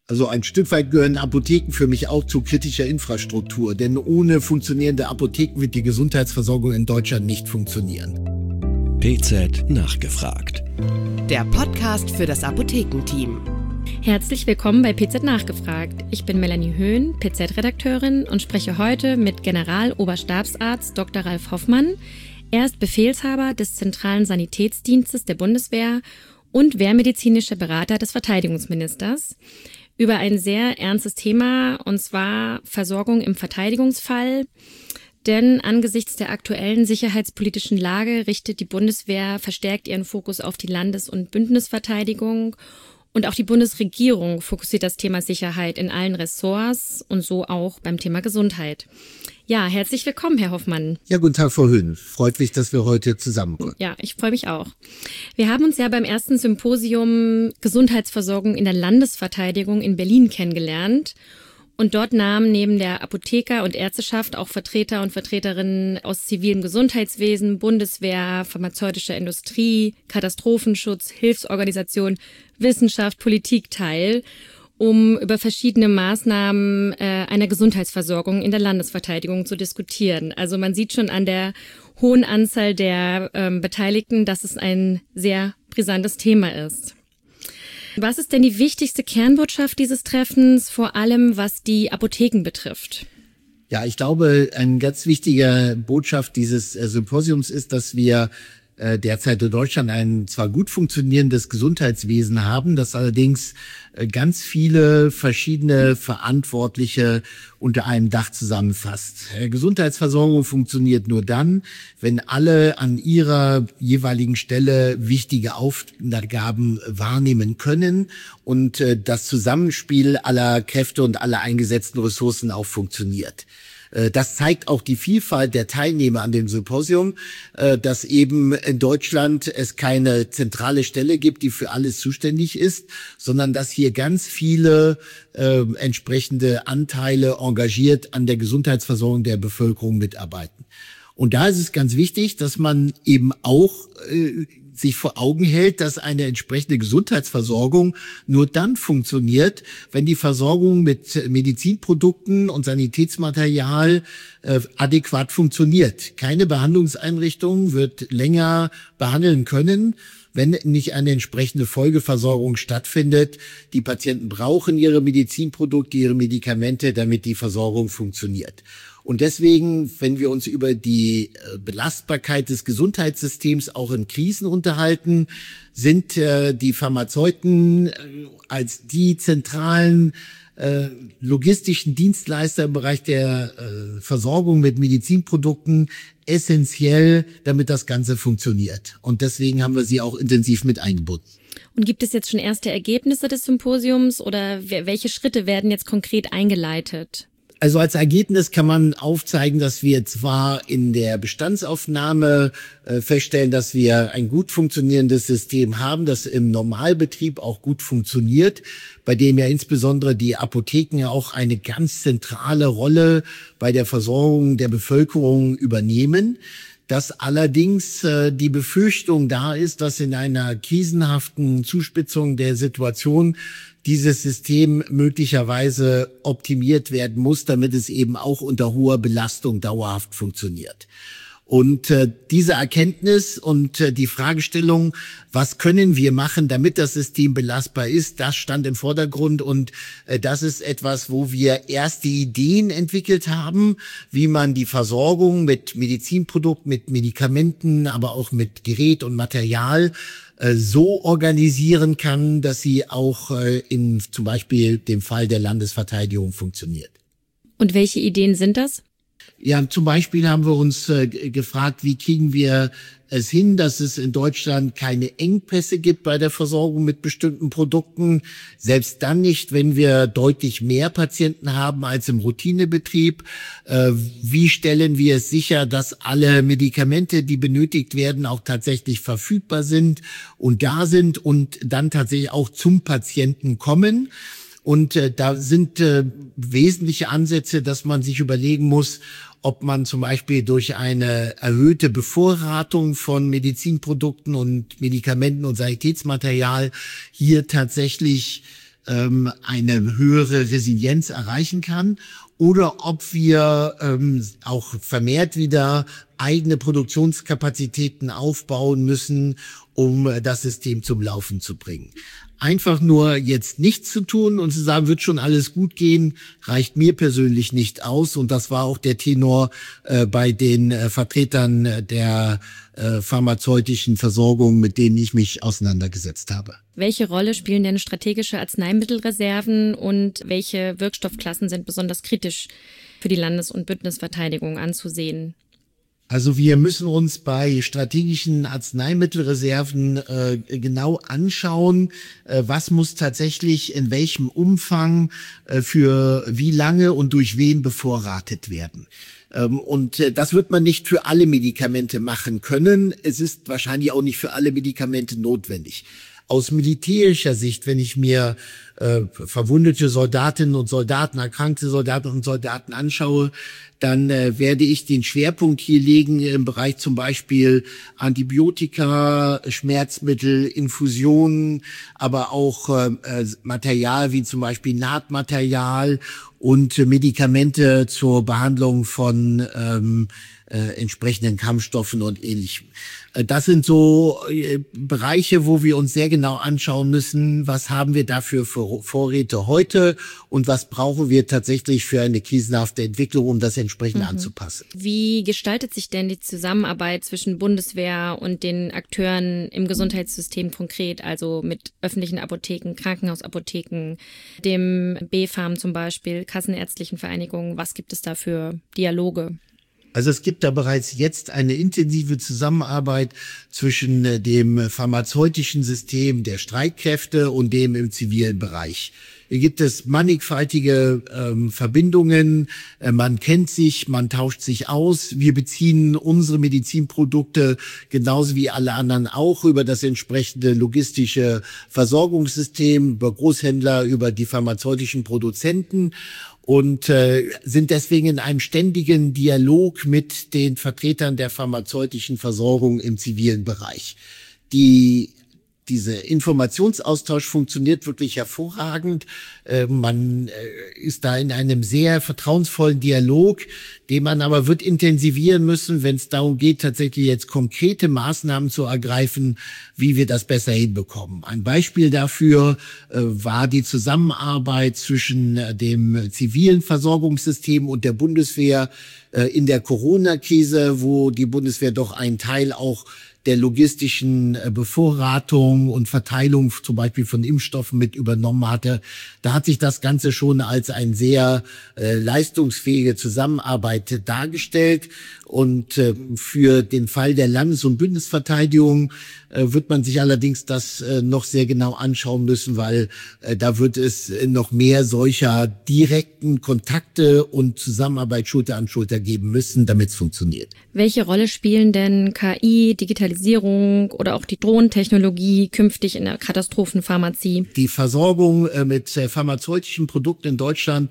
Also ein Stück weit gehören Apotheken für mich auch zu kritischer Infrastruktur, denn ohne funktionierende Apotheken wird die Gesundheitsversorgung in Deutschland nicht funktionieren. PZ nachgefragt. Der Podcast für das Apothekenteam. Herzlich willkommen bei PZ nachgefragt. Ich bin Melanie Höhn, PZ-Redakteurin und spreche heute mit Generaloberstabsarzt Dr. Ralf Hoffmann. Er ist Befehlshaber des Zentralen Sanitätsdienstes der Bundeswehr und wehrmedizinischer Berater des Verteidigungsministers über ein sehr ernstes Thema, und zwar Versorgung im Verteidigungsfall. Denn angesichts der aktuellen sicherheitspolitischen Lage richtet die Bundeswehr verstärkt ihren Fokus auf die Landes- und Bündnisverteidigung. Und auch die Bundesregierung fokussiert das Thema Sicherheit in allen Ressorts und so auch beim Thema Gesundheit. Ja, herzlich willkommen, Herr Hoffmann. Ja, guten Tag, Frau Höhn. Freut mich, dass wir heute zusammenkommen. Ja, ich freue mich auch. Wir haben uns ja beim ersten Symposium Gesundheitsversorgung in der Landesverteidigung in Berlin kennengelernt. Und dort nahmen neben der Apotheker- und Ärzteschaft auch Vertreter und Vertreterinnen aus zivilem Gesundheitswesen, Bundeswehr, pharmazeutischer Industrie, Katastrophenschutz, Hilfsorganisation, Wissenschaft, Politik teil, um über verschiedene Maßnahmen einer Gesundheitsversorgung in der Landesverteidigung zu diskutieren. Also man sieht schon an der hohen Anzahl der Beteiligten, dass es ein sehr brisantes Thema ist. Was ist denn die wichtigste Kernbotschaft dieses Treffens, vor allem was die Apotheken betrifft? Ja, ich glaube, eine ganz wichtige Botschaft dieses Symposiums ist, dass wir derzeit in Deutschland ein zwar gut funktionierendes Gesundheitswesen haben, das allerdings ganz viele verschiedene Verantwortliche unter einem Dach zusammenfasst. Gesundheitsversorgung funktioniert nur dann, wenn alle an ihrer jeweiligen Stelle wichtige Aufgaben wahrnehmen können und das Zusammenspiel aller Kräfte und aller eingesetzten Ressourcen auch funktioniert. Das zeigt auch die Vielfalt der Teilnehmer an dem Symposium, dass eben in Deutschland es keine zentrale Stelle gibt, die für alles zuständig ist, sondern dass hier ganz viele entsprechende Anteile engagiert an der Gesundheitsversorgung der Bevölkerung mitarbeiten. Und da ist es ganz wichtig, dass man eben auch sich vor Augen hält, dass eine entsprechende Gesundheitsversorgung nur dann funktioniert, wenn die Versorgung mit Medizinprodukten und Sanitätsmaterial adäquat funktioniert. Keine Behandlungseinrichtung wird länger behandeln können, wenn nicht eine entsprechende Folgeversorgung stattfindet. Die Patienten brauchen ihre Medizinprodukte, ihre Medikamente, damit die Versorgung funktioniert. Und deswegen, wenn wir uns über die Belastbarkeit des Gesundheitssystems auch in Krisen unterhalten, sind die Pharmazeuten als die zentralen logistischen Dienstleister im Bereich der Versorgung mit Medizinprodukten essentiell, damit das Ganze funktioniert. Und deswegen haben wir sie auch intensiv mit eingebunden. Und gibt es jetzt schon erste Ergebnisse des Symposiums oder welche Schritte werden jetzt konkret eingeleitet? Also als Ergebnis kann man aufzeigen, dass wir zwar in der Bestandsaufnahme feststellen, dass wir ein gut funktionierendes System haben, das im Normalbetrieb auch gut funktioniert, bei dem ja insbesondere die Apotheken ja auch eine ganz zentrale Rolle bei der Versorgung der Bevölkerung übernehmen. Dass allerdings die Befürchtung da ist, dass in einer krisenhaften Zuspitzung der Situation dieses System möglicherweise optimiert werden muss, damit es eben auch unter hoher Belastung dauerhaft funktioniert. Und diese Erkenntnis und die Fragestellung, was können wir machen, damit das System belastbar ist, das stand im Vordergrund. Und das ist etwas, wo wir erste Ideen entwickelt haben, wie man die Versorgung mit Medizinprodukten, mit Medikamenten, aber auch mit Gerät und Material so organisieren kann, dass sie auch in zum Beispiel dem Fall der Landesverteidigung funktioniert. Und welche Ideen sind das? Ja, zum Beispiel haben wir uns gefragt, wie kriegen wir es hin, dass es in Deutschland keine Engpässe gibt bei der Versorgung mit bestimmten Produkten. Selbst dann nicht, wenn wir deutlich mehr Patienten haben als im Routinebetrieb. Wie stellen wir es sicher, dass alle Medikamente, die benötigt werden, auch tatsächlich verfügbar sind und da sind und dann tatsächlich auch zum Patienten kommen? Und da sind wesentliche Ansätze, dass man sich überlegen muss, ob man zum Beispiel durch eine erhöhte Bevorratung von Medizinprodukten und Medikamenten und Sanitätsmaterial hier tatsächlich eine höhere Resilienz erreichen kann, oder ob wir auch vermehrt wieder eigene Produktionskapazitäten aufbauen müssen, um das System zum Laufen zu bringen. Einfach nur jetzt nichts zu tun und zu sagen, wird schon alles gut gehen, reicht mir persönlich nicht aus. Und das war auch der Tenor bei den Vertretern der pharmazeutischen Versorgung, mit denen ich mich auseinandergesetzt habe. Welche Rolle spielen denn strategische Arzneimittelreserven und welche Wirkstoffklassen sind besonders kritisch für die Landes- und Bündnisverteidigung anzusehen? Also wir müssen uns bei strategischen Arzneimittelreserven genau anschauen, was muss tatsächlich in welchem Umfang für wie lange und durch wen bevorratet werden. Und das wird man nicht für alle Medikamente machen können. Es ist wahrscheinlich auch nicht für alle Medikamente notwendig. Aus militärischer Sicht, wenn ich mir verwundete Soldatinnen und Soldaten, erkrankte Soldatinnen und Soldaten anschaue, dann werde ich den Schwerpunkt hier legen im Bereich zum Beispiel Antibiotika, Schmerzmittel, Infusionen, aber auch Material wie zum Beispiel Nahtmaterial und Medikamente zur Behandlung von entsprechenden Kampfstoffen und Ähnlichem. Das sind so Bereiche, wo wir uns sehr genau anschauen müssen, was haben wir dafür für Vorräte heute und was brauchen wir tatsächlich für eine krisenhafte Entwicklung, um das entsprechend anzupassen. Wie gestaltet sich denn die Zusammenarbeit zwischen Bundeswehr und den Akteuren im Gesundheitssystem konkret, also mit öffentlichen Apotheken, Krankenhausapotheken, dem BfArM zum Beispiel, Kassenärztlichen Vereinigungen? Was gibt es da für Dialoge? Also es gibt da bereits jetzt eine intensive Zusammenarbeit zwischen dem pharmazeutischen System der Streitkräfte und dem im zivilen Bereich. Hier gibt es mannigfaltige Verbindungen, man kennt sich, man tauscht sich aus. Wir beziehen unsere Medizinprodukte genauso wie alle anderen auch über das entsprechende logistische Versorgungssystem, über Großhändler, über die pharmazeutischen Produzenten. Und sind deswegen in einem ständigen Dialog mit den Vertretern der pharmazeutischen Versorgung im zivilen Bereich. Dieser Informationsaustausch funktioniert wirklich hervorragend. Man ist da in einem sehr vertrauensvollen Dialog, den man aber wird intensivieren müssen, wenn es darum geht, tatsächlich jetzt konkrete Maßnahmen zu ergreifen, wie wir das besser hinbekommen. Ein Beispiel dafür war die Zusammenarbeit zwischen dem zivilen Versorgungssystem und der Bundeswehr in der Corona-Krise, wo die Bundeswehr doch einen Teil auch der logistischen Bevorratung und Verteilung zum Beispiel von Impfstoffen mit übernommen hatte. Da hat sich das Ganze schon als eine sehr leistungsfähige Zusammenarbeit dargestellt. Und für den Fall der Landes- und Bündnisverteidigung wird man sich allerdings das noch sehr genau anschauen müssen, weil da wird es noch mehr solcher direkten Kontakte und Zusammenarbeit Schulter an Schulter geben müssen, damit es funktioniert. Welche Rolle spielen denn KI, Digitalisierung oder auch die Drohnentechnologie künftig in der Katastrophenpharmazie? Die Versorgung mit pharmazeutischen Produkten in Deutschland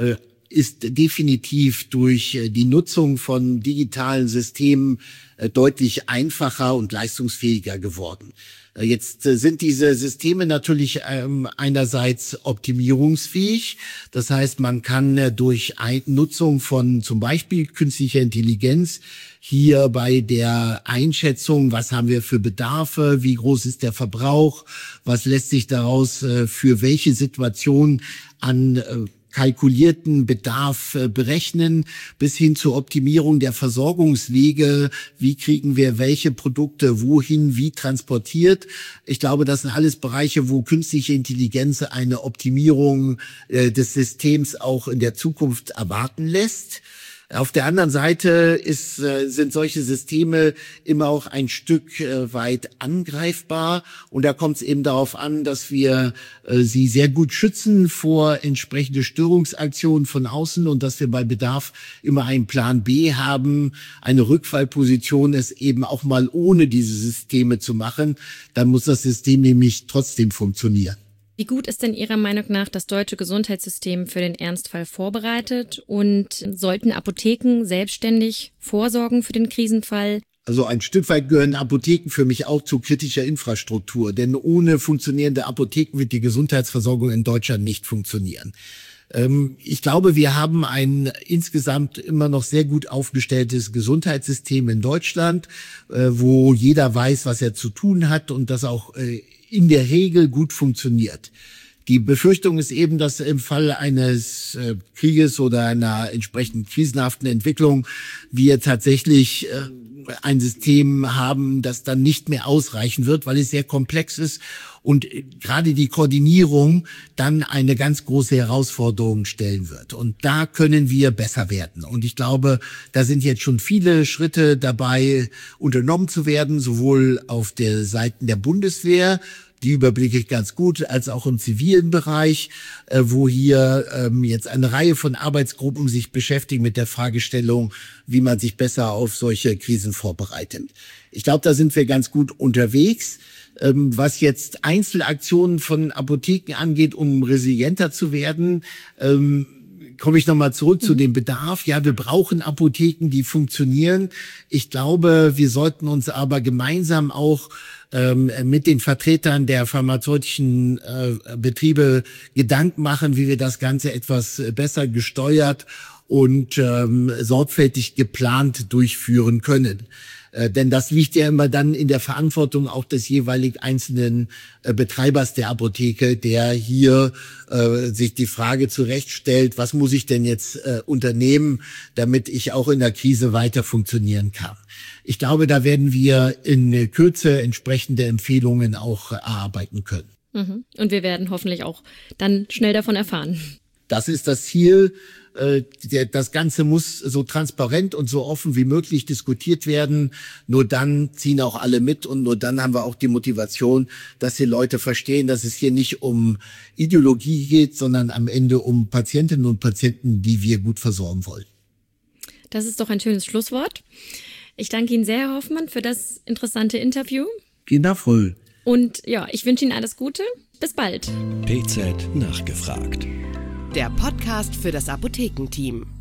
ist definitiv durch die Nutzung von digitalen Systemen deutlich einfacher und leistungsfähiger geworden. Jetzt sind diese Systeme natürlich einerseits optimierungsfähig. Das heißt, man kann durch Nutzung von zum Beispiel künstlicher Intelligenz hier bei der Einschätzung, was haben wir für Bedarfe, wie groß ist der Verbrauch, was lässt sich daraus für welche Situation an kalkulierten Bedarf berechnen, bis hin zur Optimierung der Versorgungswege. Wie kriegen wir welche Produkte wohin, wie transportiert? Ich glaube, das sind alles Bereiche, wo künstliche Intelligenz eine Optimierung des Systems auch in der Zukunft erwarten lässt. Auf der anderen Seite sind solche Systeme immer auch ein Stück weit angreifbar. Und da kommt es eben darauf an, dass wir sie sehr gut schützen vor entsprechende Störungsaktionen von außen und dass wir bei Bedarf immer einen Plan B haben, eine Rückfallposition, es eben auch mal ohne diese Systeme zu machen. Dann muss das System nämlich trotzdem funktionieren. Wie gut ist denn Ihrer Meinung nach das deutsche Gesundheitssystem für den Ernstfall vorbereitet und sollten Apotheken selbstständig vorsorgen für den Krisenfall? Also ein Stück weit gehören Apotheken für mich auch zu kritischer Infrastruktur, denn ohne funktionierende Apotheken wird die Gesundheitsversorgung in Deutschland nicht funktionieren. Ich glaube, wir haben ein insgesamt immer noch sehr gut aufgestelltes Gesundheitssystem in Deutschland, wo jeder weiß, was er zu tun hat und das auch in der Regel gut funktioniert. Die Befürchtung ist eben, dass im Fall eines Krieges oder einer entsprechend krisenhaften Entwicklung wir tatsächlich ein System haben, das dann nicht mehr ausreichen wird, weil es sehr komplex ist und gerade die Koordinierung dann eine ganz große Herausforderung stellen wird. Und da können wir besser werden. Und ich glaube, da sind jetzt schon viele Schritte dabei unternommen zu werden, sowohl auf der Seite der Bundeswehr, die überblicke ich ganz gut, als auch im zivilen Bereich, wo hier jetzt eine Reihe von Arbeitsgruppen sich beschäftigen mit der Fragestellung, wie man sich besser auf solche Krisen vorbereitet. Ich glaube, da sind wir ganz gut unterwegs. Was jetzt Einzelaktionen von Apotheken angeht, um resilienter zu werden, komme ich nochmal zurück zu dem Bedarf. Ja, wir brauchen Apotheken, die funktionieren. Ich glaube, wir sollten uns aber gemeinsam auch mit den Vertretern der pharmazeutischen Betriebe Gedanken machen, wie wir das Ganze etwas besser gesteuert und sorgfältig geplant durchführen können. Denn das liegt ja immer dann in der Verantwortung auch des jeweilig einzelnen Betreibers der Apotheke, der hier sich die Frage zurechtstellt, was muss ich denn jetzt unternehmen, damit ich auch in der Krise weiter funktionieren kann. Ich glaube, da werden wir in Kürze entsprechende Empfehlungen auch erarbeiten können. Und wir werden hoffentlich auch dann schnell davon erfahren. Das ist das Ziel. Das Ganze muss so transparent und so offen wie möglich diskutiert werden. Nur dann ziehen auch alle mit und nur dann haben wir auch die Motivation, dass die Leute verstehen, dass es hier nicht um Ideologie geht, sondern am Ende um Patientinnen und Patienten, die wir gut versorgen wollen. Das ist doch ein schönes Schlusswort. Ich danke Ihnen sehr, Herr Hoffmann, für das interessante Interview. Vielen Dank, Frau Höhl. Und ja, ich wünsche Ihnen alles Gute. Bis bald. PZ nachgefragt. Der Podcast für das Apothekenteam.